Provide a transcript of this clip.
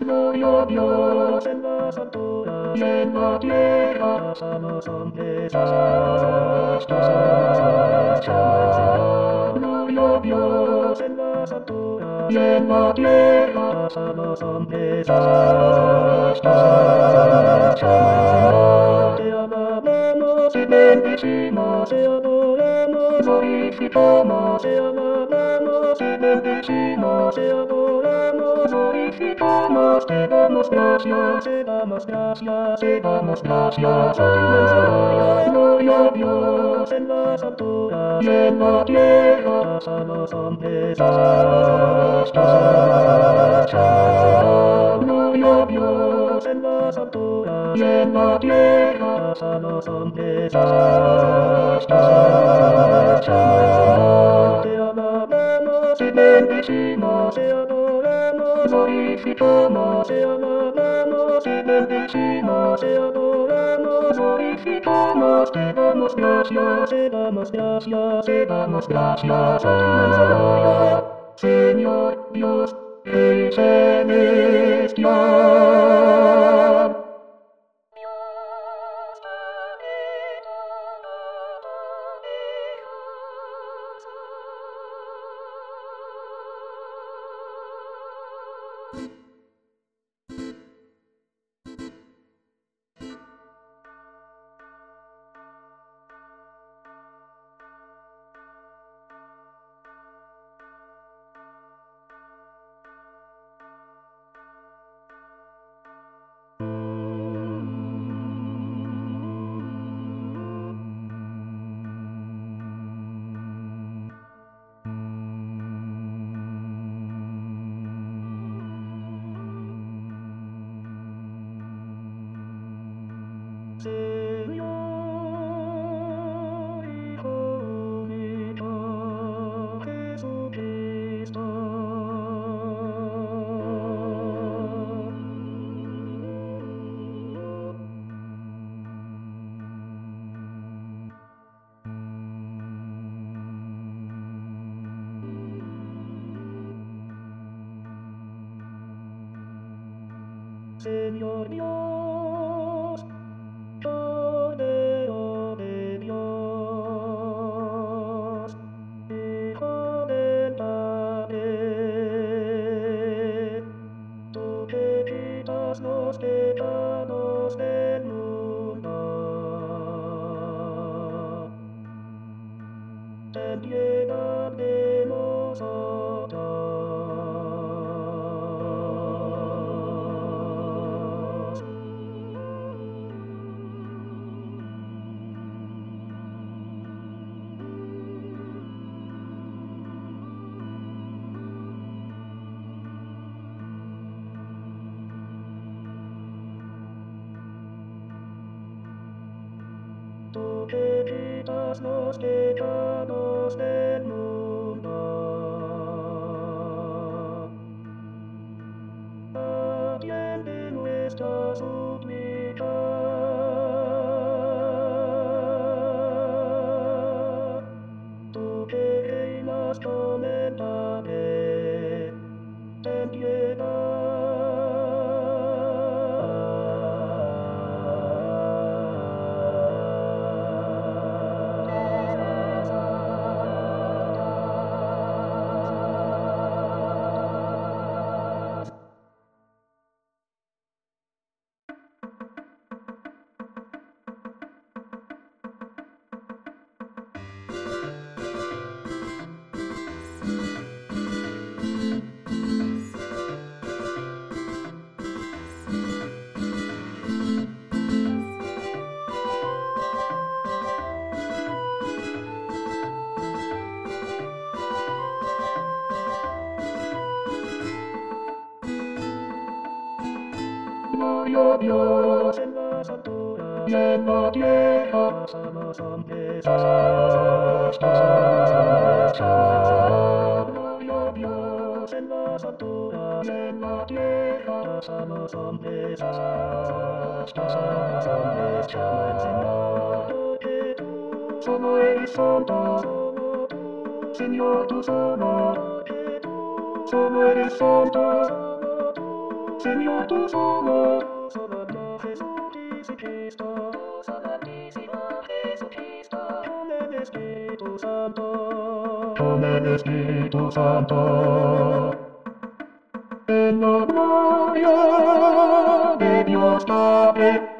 Gloria a Dios en las alturas y en la tierra a los hombres llama el Señor. Gloria a Dios en las alturas y en la tierra a los hombres llama el Señor. Te alabamos y bendecimos, te adoramos, glorificamos, te alabamos y bendecimos, te adoramos, glorificamos, te damos gracias, te damos gracias, te damos gracias, a tu inmensa gloria, gloria a Dios en las alturas y en la tierra a los hombres llama el Señor. Gloria a Dios en las alturas y en la tierra a los hombres llama el Señor. Te alabamos y bendecimos, te adoramos, glorificamos, te alabamos y bendecimos, te adoramos, glorificamos, te damos gracias, te damos gracias, te damos gracias, a tu inmensa gloria, Señor Dios, Rey celestial. Señor, Hijo mío, Jesucristo. Señor Dios, Cordero de Dios, Hijo del Padre, tú que quitas los pecados del mundo, ten piedad de nosotros. Tú que quitas los pecados del mundo, atiende nuestra súplica. Tú que reinas con el Padre, ten piedad. Gloria a Dios en las alturas y en la tierra a los hombres llama el Señor. Gloria a Dios en las alturas y en la tierra a los hombres llama el Señor. Porque tú solo eres santo, solo tú, Señor, tú solo, porque tú solo eres santo, solo tú, Señor, tú solo, sanando Jesucristo, sanadísimo Jesucristo, con el Espíritu Santo, con el Espíritu Santo. En la gloria de Dios Padre,